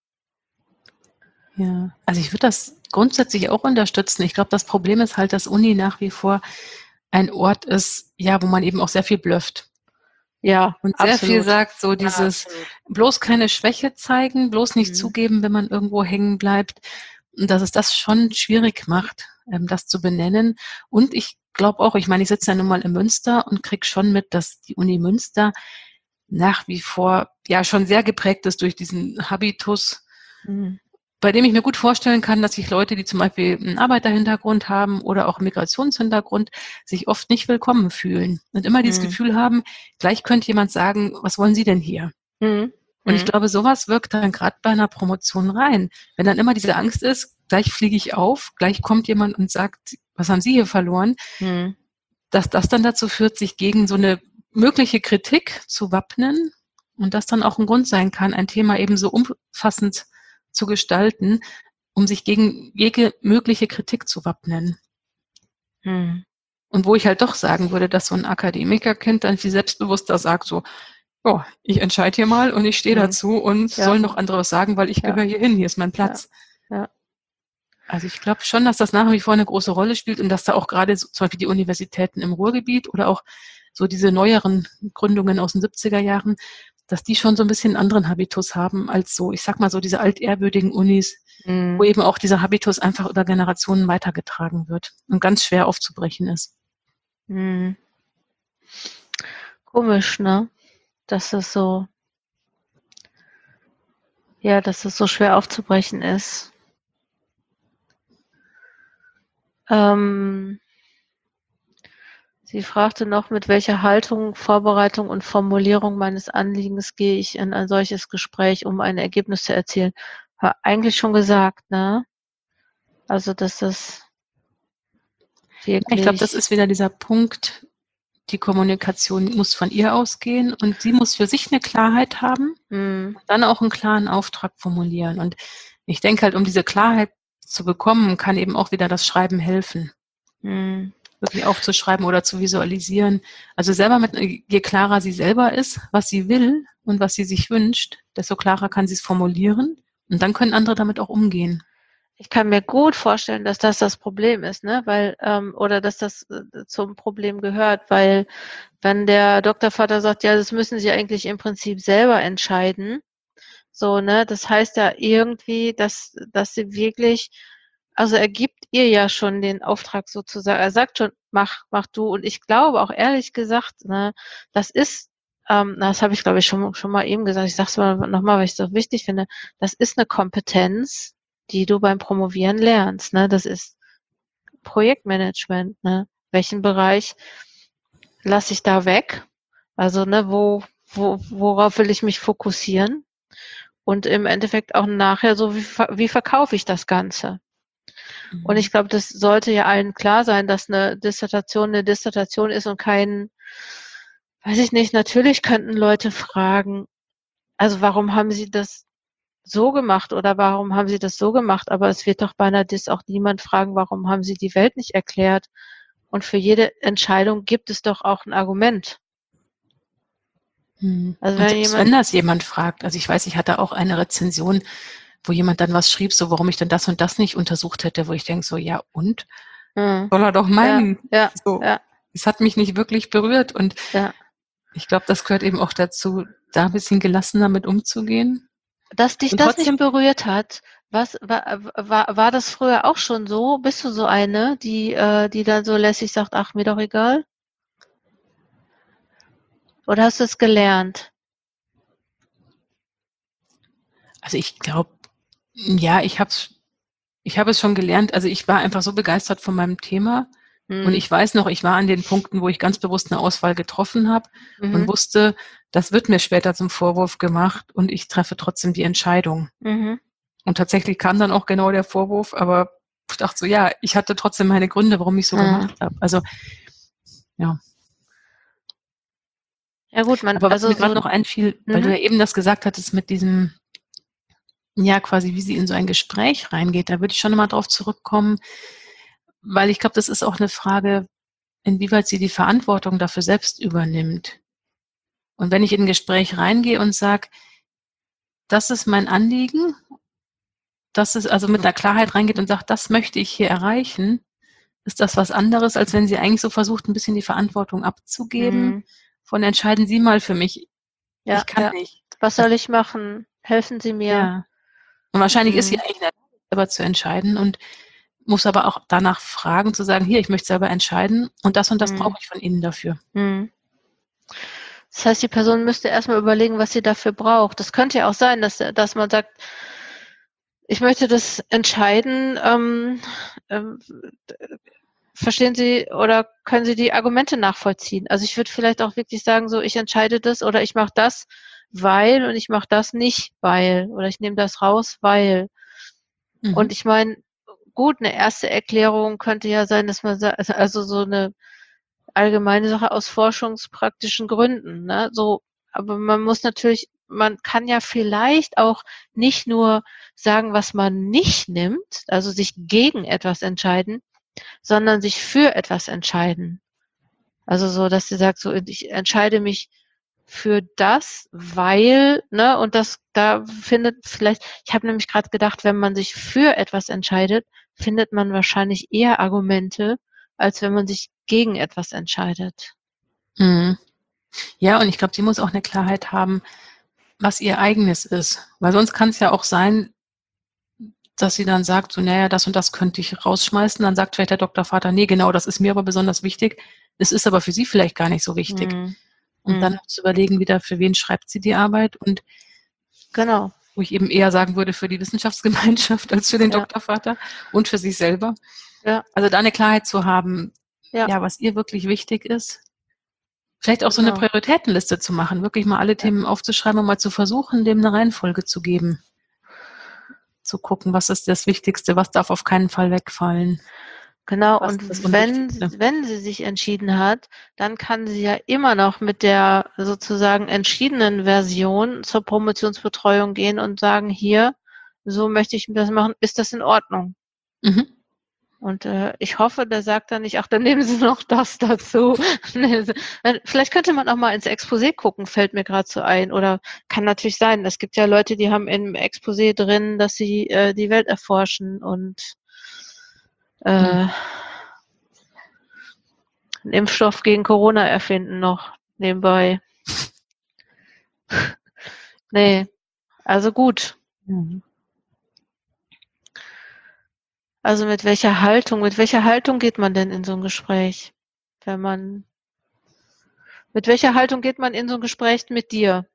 Ja, also ich würde das grundsätzlich auch unterstützen. Ich glaube, das Problem ist halt, dass Uni nach wie vor ein Ort ist, ja, wo man eben auch sehr viel blufft. Ja, und sehr absolut. viel sagt, so dieses bloß keine Schwäche zeigen, bloß nicht zugeben, wenn man irgendwo hängen bleibt. Und dass es das schon schwierig macht, das zu benennen. Und ich glaube auch, ich meine, ich sitze ja nun mal in Münster und kriege schon mit, dass die Uni Münster nach wie vor ja schon sehr geprägt ist durch diesen Habitus, bei dem ich mir gut vorstellen kann, dass sich Leute, die zum Beispiel einen Arbeiterhintergrund haben oder auch einen Migrationshintergrund, sich oft nicht willkommen fühlen und immer dieses Gefühl haben, gleich könnte jemand sagen, was wollen Sie denn hier? Und ich glaube, sowas wirkt dann gerade bei einer Promotion rein. Wenn dann immer diese Angst ist, gleich fliege ich auf, gleich kommt jemand und sagt, was haben Sie hier verloren? Dass das dann dazu führt, sich gegen so eine mögliche Kritik zu wappnen und das dann auch ein Grund sein kann, ein Thema eben so umfassend zu gestalten, um sich gegen jede mögliche Kritik zu wappnen. Und wo ich halt doch sagen würde, dass so ein Akademikerkind dann viel selbstbewusster sagt, so, oh, ich entscheide hier mal und ich stehe dazu und soll noch andere was sagen, weil ich gehöre hier hin, hier ist mein Platz. Ja. Also ich glaube schon, dass das nach wie vor eine große Rolle spielt und dass da auch gerade so, zum Beispiel die Universitäten im Ruhrgebiet oder auch so diese neueren Gründungen aus den 70er Jahren, dass die schon so ein bisschen einen anderen Habitus haben als so, ich sag mal so diese altehrwürdigen Unis, wo eben auch dieser Habitus einfach über Generationen weitergetragen wird und ganz schwer aufzubrechen ist. Komisch, ne? Dass es so schwer aufzubrechen ist. Sie fragte noch, mit welcher Haltung, Vorbereitung und Formulierung meines Anliegens gehe ich in ein solches Gespräch, um ein Ergebnis zu erzielen. War eigentlich schon gesagt, ne? Also, dass das wirklich... Ich glaube, das ist wieder dieser Punkt, die Kommunikation muss von ihr ausgehen und sie muss für sich eine Klarheit haben, dann auch einen klaren Auftrag formulieren. Und ich denke halt, um diese Klarheit zu bekommen, kann eben auch wieder das Schreiben helfen. Wirklich aufzuschreiben oder zu visualisieren. Also selber je klarer sie selber ist, was sie will und was sie sich wünscht, desto klarer kann sie es formulieren und dann können andere damit auch umgehen. Ich kann mir gut vorstellen, dass das Problem ist, ne? Weil, oder dass das zum Problem gehört, weil wenn der Doktorvater sagt, ja, das müssen Sie eigentlich im Prinzip selber entscheiden, so, ne? Das heißt ja irgendwie, dass sie wirklich, also er gibt ihr ja schon den Auftrag sozusagen. Er sagt schon, mach du. Und ich glaube auch ehrlich gesagt, ne, das ist, das habe ich glaube ich schon mal eben gesagt. Ich sage es mal nochmal, weil ich es so wichtig finde. Das ist eine Kompetenz, die du beim Promovieren lernst. Ne, das ist Projektmanagement. Ne, welchen Bereich lasse ich da weg? Also ne, worauf will ich mich fokussieren? Und im Endeffekt auch nachher so, wie verkaufe ich das Ganze? Und ich glaube, das sollte ja allen klar sein, dass eine Dissertation ist und kein, weiß ich nicht, natürlich könnten Leute fragen, also warum haben Sie das so gemacht oder warum haben Sie das so gemacht? Aber es wird doch bei einer Diss auch niemand fragen, warum haben Sie die Welt nicht erklärt? Und für jede Entscheidung gibt es doch auch ein Argument. Also wenn das jemand fragt, also ich weiß, ich hatte auch eine Rezension, wo jemand dann was schrieb, so warum ich denn das und das nicht untersucht hätte, wo ich denke so, ja und? Soll er doch meinen. Es hat mich nicht wirklich berührt und ich glaube, das gehört eben auch dazu, da ein bisschen gelassener mit umzugehen. Dass dich das nicht berührt hat, war das früher auch schon so? Bist du so eine, die dann so lässig sagt, ach, mir doch egal? Oder hast du es gelernt? Also ich glaube, ja, ich habe es schon gelernt. Also ich war einfach so begeistert von meinem Thema. Und ich weiß noch, ich war an den Punkten, wo ich ganz bewusst eine Auswahl getroffen habe und wusste, das wird mir später zum Vorwurf gemacht und ich treffe trotzdem die Entscheidung. Und tatsächlich kam dann auch genau der Vorwurf, aber ich dachte so, ja, ich hatte trotzdem meine Gründe, warum ich so gemacht habe. Also, ja. Ja gut, aber was mir gerade noch einfiel, weil du ja eben das gesagt hattest mit diesem, ja, quasi wie sie in so ein Gespräch reingeht, da würde ich schon nochmal drauf zurückkommen, weil ich glaube, das ist auch eine Frage, inwieweit sie die Verantwortung dafür selbst übernimmt. Und wenn ich in ein Gespräch reingehe und sage, das ist mein Anliegen, das ist also mit einer Klarheit reingeht und sagt, das möchte ich hier erreichen, ist das was anderes, als wenn sie eigentlich so versucht, ein bisschen die Verantwortung abzugeben. Von entscheiden Sie mal für mich. Ja, ich kann nicht. Was soll ich machen? Helfen Sie mir. Ja. Und wahrscheinlich ist sie eigentlich selber zu entscheiden und muss aber auch danach fragen, zu sagen, hier, ich möchte selber entscheiden und das brauche ich von Ihnen dafür. Das heißt, die Person müsste erstmal überlegen, was sie dafür braucht. Das könnte ja auch sein, dass man sagt, ich möchte das entscheiden. Verstehen Sie oder können Sie die Argumente nachvollziehen? Also ich würde vielleicht auch wirklich sagen, so ich entscheide das oder ich mache das, weil und ich mache das nicht, weil oder ich nehme das raus, weil. Und ich meine, gut, eine erste Erklärung könnte ja sein, dass man sagt, also so eine allgemeine Sache aus forschungspraktischen Gründen, ne? So, aber man kann ja vielleicht auch nicht nur sagen, was man nicht nimmt, also sich gegen etwas entscheiden, sondern sich für etwas entscheiden. Also so, dass sie sagt, so ich entscheide mich für das, weil, ne, und da findet vielleicht, ich habe nämlich gerade gedacht, wenn man sich für etwas entscheidet, findet man wahrscheinlich eher Argumente, als wenn man sich gegen etwas entscheidet. Ja, und ich glaube, sie muss auch eine Klarheit haben, was ihr eigenes ist. Weil sonst kann es ja auch sein, dass sie dann sagt, so, naja, das und das könnte ich rausschmeißen. Dann sagt vielleicht der Doktorvater, nee, genau, das ist mir aber besonders wichtig. Es ist aber für sie vielleicht gar nicht so wichtig. Und dann noch zu überlegen, wieder, für wen schreibt sie die Arbeit und genau, wo ich eben eher sagen würde, für die Wissenschaftsgemeinschaft als für den Doktorvater und für sich selber. Ja. Also da eine Klarheit zu haben, was ihr wirklich wichtig ist. Vielleicht auch so eine Prioritätenliste zu machen, wirklich mal alle Themen aufzuschreiben und mal zu versuchen, dem eine Reihenfolge zu geben. Zu gucken, was ist das Wichtigste, was darf auf keinen Fall wegfallen. Genau, und wenn sie sich entschieden hat, dann kann sie ja immer noch mit der sozusagen entschiedenen Version zur Promotionsbetreuung gehen und sagen, hier, so möchte ich das machen, ist das in Ordnung? Und ich hoffe, der sagt dann nicht, ach, dann nehmen Sie noch das dazu. Vielleicht könnte man auch mal ins Exposé gucken, fällt mir gerade so ein. Oder kann natürlich sein, es gibt ja Leute, die haben im Exposé drin, dass sie die Welt erforschen und einen Impfstoff gegen Corona erfinden noch nebenbei. Nee, also gut. Also mit welcher Haltung geht man denn in so ein Gespräch? Mit welcher Haltung geht man in so ein Gespräch mit dir?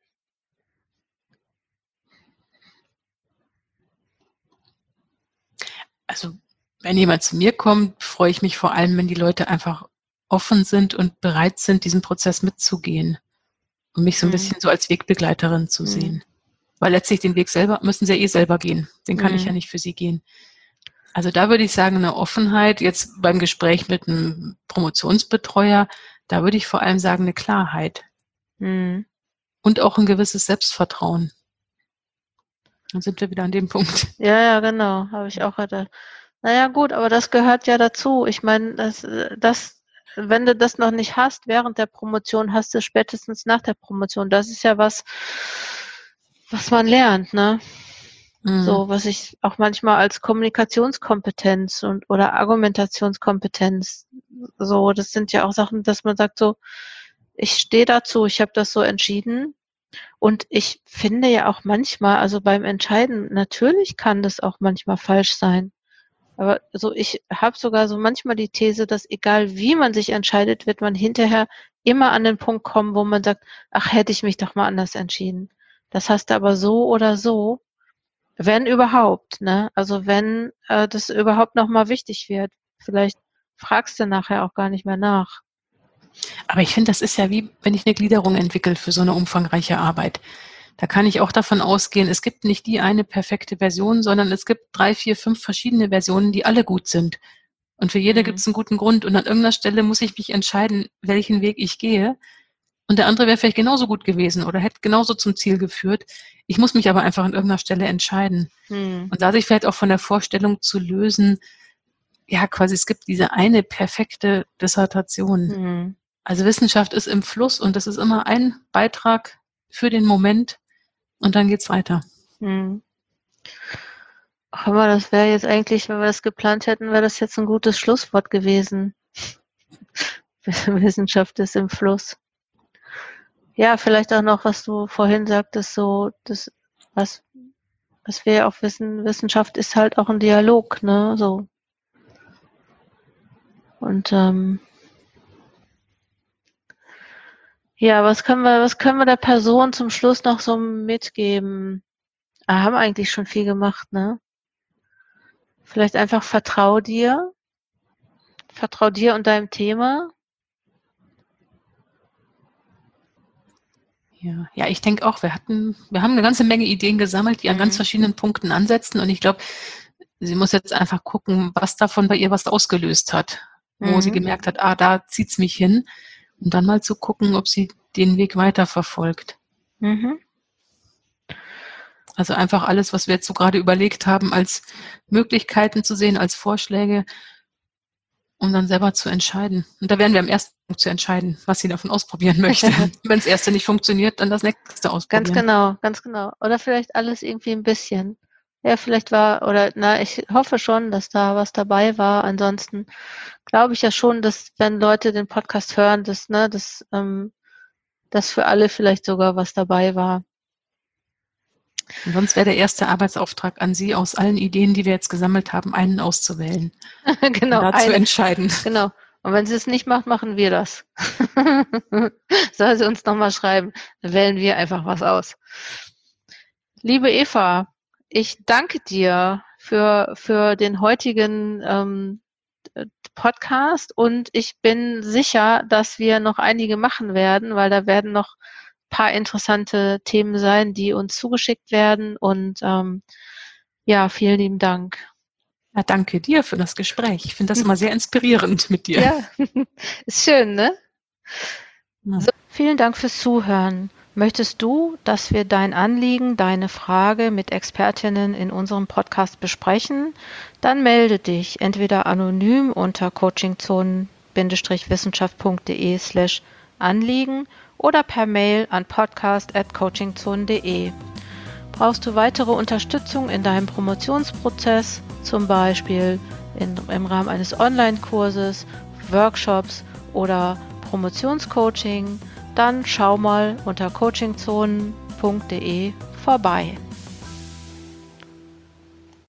Also wenn jemand zu mir kommt, freue ich mich vor allem, wenn die Leute einfach offen sind und bereit sind, diesen Prozess mitzugehen und mich so ein bisschen so als Wegbegleiterin zu sehen. Weil letztlich den Weg selber müssen sie ja selber gehen. Den kann ich ja nicht für sie gehen. Also da würde ich sagen, eine Offenheit, jetzt beim Gespräch mit einem Promotionsbetreuer, da würde ich vor allem sagen, eine Klarheit. Und auch ein gewisses Selbstvertrauen. Dann sind wir wieder an dem Punkt. Ja, genau, habe ich auch gedacht. Naja, gut, aber das gehört ja dazu. Ich meine, wenn du das noch nicht hast während der Promotion, hast du spätestens nach der Promotion. Das ist ja was man lernt, ne? So, was ich auch manchmal als Kommunikationskompetenz oder Argumentationskompetenz, so, das sind ja auch Sachen, dass man sagt so, ich stehe dazu, ich habe das so entschieden. Und ich finde ja auch manchmal, also beim Entscheiden, natürlich kann das auch manchmal falsch sein. Aber so, ich habe sogar so manchmal die These, dass egal wie man sich entscheidet, wird man hinterher immer an den Punkt kommen, wo man sagt, ach, hätte ich mich doch mal anders entschieden. Das hast du aber so oder so, wenn überhaupt, ne? Also wenn das überhaupt nochmal wichtig wird. Vielleicht fragst du nachher auch gar nicht mehr nach. Aber ich finde, das ist ja wie, wenn ich eine Gliederung entwickle für so eine umfangreiche Arbeit. da kann ich auch davon ausgehen, es gibt nicht die eine perfekte Version, sondern es gibt 3, 4, 5 verschiedene Versionen, die alle gut sind. Und für jede gibt es einen guten Grund. Und an irgendeiner Stelle muss ich mich entscheiden, welchen Weg ich gehe. Und der andere wäre vielleicht genauso gut gewesen oder hätte genauso zum Ziel geführt. Ich muss mich aber einfach an irgendeiner Stelle entscheiden. Und da sich vielleicht auch von der Vorstellung zu lösen, ja, quasi es gibt diese eine perfekte Dissertation. Also Wissenschaft ist im Fluss und das ist immer ein Beitrag für den Moment und dann geht's weiter. Aber das wäre jetzt eigentlich, wenn wir das geplant hätten, wäre das jetzt ein gutes Schlusswort gewesen. Wissenschaft ist im Fluss. Ja, vielleicht auch noch, was du vorhin sagtest, so das, was wir ja auch wissen, Wissenschaft ist halt auch ein Dialog, ne? So. Und ja, was können wir der Person zum Schluss noch so mitgeben? Haben eigentlich schon viel gemacht, ne? Vielleicht einfach vertrau dir und deinem Thema. Ja, ich denke auch, wir haben eine ganze Menge Ideen gesammelt, die an ganz verschiedenen Punkten ansetzen. Und ich glaube, sie muss jetzt einfach gucken, was davon bei ihr was ausgelöst hat. Wo sie gemerkt hat, da zieht's mich hin. Und dann mal zu gucken, ob sie den Weg weiterverfolgt. Also einfach alles, was wir jetzt so gerade überlegt haben, als Möglichkeiten zu sehen, als Vorschläge, um dann selber zu entscheiden. Und da werden wir am ersten Punkt zu entscheiden, was sie davon ausprobieren möchte. Wenn das erste nicht funktioniert, dann das nächste ausprobieren. Ganz genau. Oder vielleicht alles irgendwie ein bisschen. Ja, vielleicht ich hoffe schon, dass da was dabei war. Ansonsten glaube ich ja schon, dass wenn Leute den Podcast hören, dass für alle vielleicht sogar was dabei war. Und sonst wäre der erste Arbeitsauftrag an Sie, aus allen Ideen, die wir jetzt gesammelt haben, einen auszuwählen. Genau. Und da zu entscheiden. Genau. Und wenn sie es nicht macht, machen wir das. Soll sie uns nochmal schreiben. Dann wählen wir einfach was aus. Liebe Eva, ich danke dir für den heutigen Podcast und ich bin sicher, dass wir noch einige machen werden, weil da werden noch ein paar interessante Themen sein, die uns zugeschickt werden und vielen lieben Dank. Ja, danke dir für das Gespräch. Ich finde das immer sehr inspirierend mit dir. Ja, ist schön, ne? Ja. So, vielen Dank fürs Zuhören. Möchtest du, dass wir dein Anliegen, deine Frage mit Expertinnen in unserem Podcast besprechen? Dann melde dich entweder anonym unter coachingzonen-wissenschaft.de/Anliegen oder per Mail an podcast@coachingzonen.de. Brauchst du weitere Unterstützung in deinem Promotionsprozess, zum Beispiel im Rahmen eines Online-Kurses, Workshops oder Promotionscoaching? Dann schau mal unter coachingzonen.de vorbei.